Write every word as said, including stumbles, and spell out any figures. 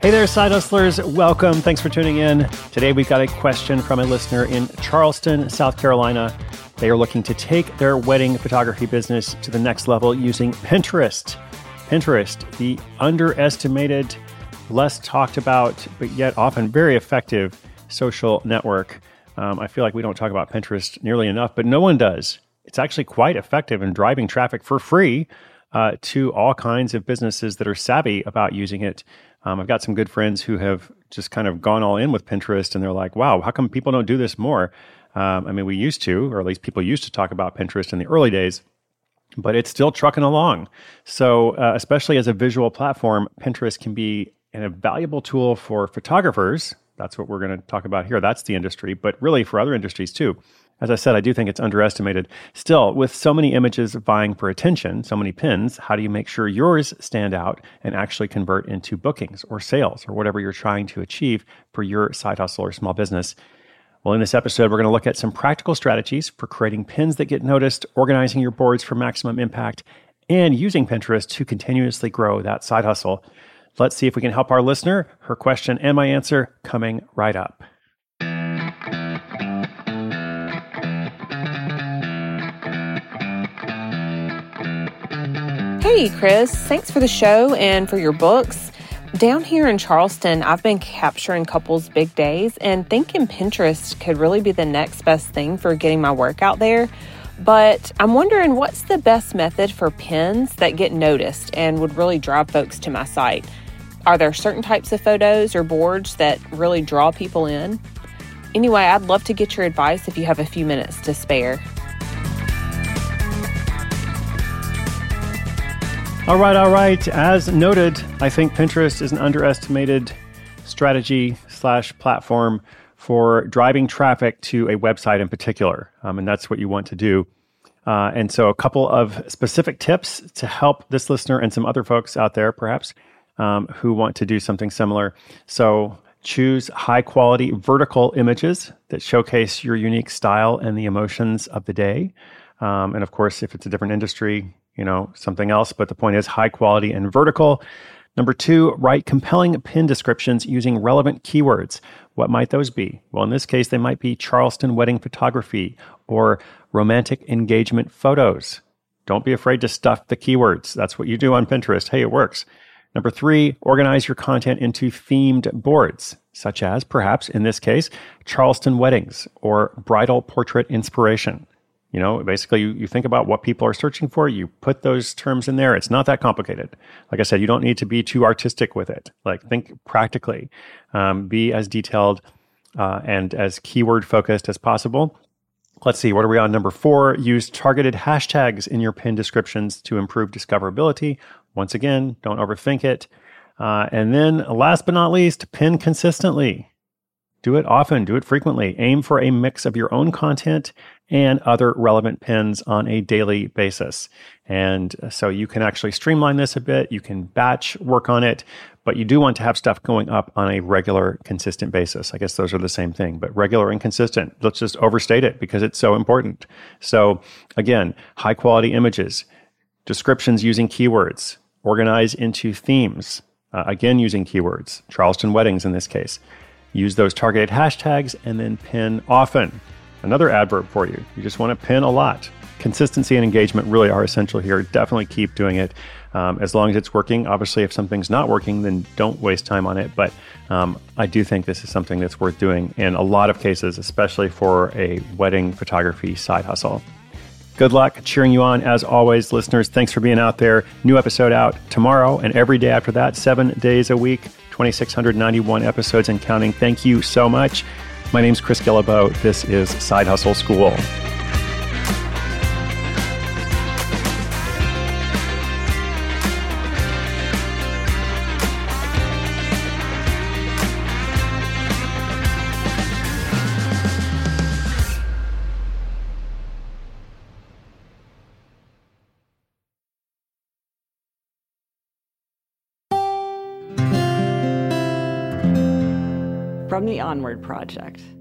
Hey there, Side Hustlers. Welcome. Thanks for tuning in. Today, we've got a question from a listener in Charleston, South Carolina. They are looking to take their wedding photography business to the next level using Pinterest. Pinterest, the underestimated, less talked about, but yet often very effective social network. Um, I feel like we don't talk about Pinterest nearly enough, but no one does. It's actually quite effective in driving traffic for free uh, to all kinds of businesses that are savvy about using it. Um, I've got some good friends who have just kind of gone all in with Pinterest, and they're like, wow, how come people don't do this more? Um, I mean, we used to, or at least people used to talk about Pinterest in the early days, but it's still trucking along. So uh, especially as a visual platform, Pinterest can be a valuable tool for photographers. That's what we're going to talk about here. That's the industry, but really for other industries too. As I said, I do think it's underestimated. Still, with so many images vying for attention, so many pins, how do you make sure yours stand out and actually convert into bookings or sales or whatever you're trying to achieve for your side hustle or small business? Well, in this episode, we're going to look at some practical strategies for creating pins that get noticed, organizing your boards for maximum impact, and using Pinterest to continuously grow that side hustle. Let's see if we can help our listener. Her question and my answer coming right up. Hey, Chris. Thanks for the show and for your books. Down here in Charleston, I've been capturing couples' big days and thinking Pinterest could really be the next best thing for getting my work out there. But I'm wondering, what's the best method for pins that get noticed and would really drive folks to my site? Are there certain types of photos or boards that really draw people in? Anyway, I'd love to get your advice if you have a few minutes to spare. All right, all right. As noted, I think Pinterest is an underestimated strategy slash platform for driving traffic to a website in particular. Um, and that's what you want to do. Uh, and so a couple of specific tips to help this listener and some other folks out there, perhaps, um, who want to do something similar. So choose high quality vertical images that showcase your unique style and the emotions of the day. Um, and of course, if it's a different industry, you know, something else, but the point is high quality and vertical. Number two, write compelling pin descriptions using relevant keywords. What might those be? Well, in this case, they might be Charleston wedding photography or romantic engagement photos. Don't be afraid to stuff the keywords. That's what you do on Pinterest. Hey, it works. Number three, organize your content into themed boards, such as perhaps in this case, Charleston weddings or bridal portrait inspiration. You know, basically, you, you think about what people are searching for, you put those terms in there. It's not that complicated. Like I said, you don't need to be too artistic with it. Like, think practically. Um, be as detailed uh, and as keyword focused as possible. Let's see, what are we on? Number four, use targeted hashtags in your pin descriptions to improve discoverability. Once again, don't overthink it. Uh, and then last but not least, pin consistently. Do it often, do it frequently. Aim for a mix of your own content and other relevant pins on a daily basis. And so you can actually streamline this a bit. You can batch work on it, but you do want to have stuff going up on a regular, consistent basis. I guess those are the same thing, but regular and consistent. Let's just overstate it because it's so important. So again, high quality images, descriptions using keywords, organize into themes, uh, again using keywords, Charleston weddings in this case. Use those targeted hashtags and then pin often. Another adverb for you. You just want to pin a lot. Consistency and engagement really are essential here. Definitely keep doing it um, as long as it's working. Obviously, if something's not working, then don't waste time on it. But um, I do think this is something that's worth doing in a lot of cases, especially for a wedding photography side hustle. Good luck cheering you on as always, listeners. Thanks for being out there. New episode out tomorrow and every day after that, seven days a week, two thousand six hundred ninety-one episodes and counting. Thank you so much. My name's Chris Guillebeau. This is Side Hustle School. From the Onward Project.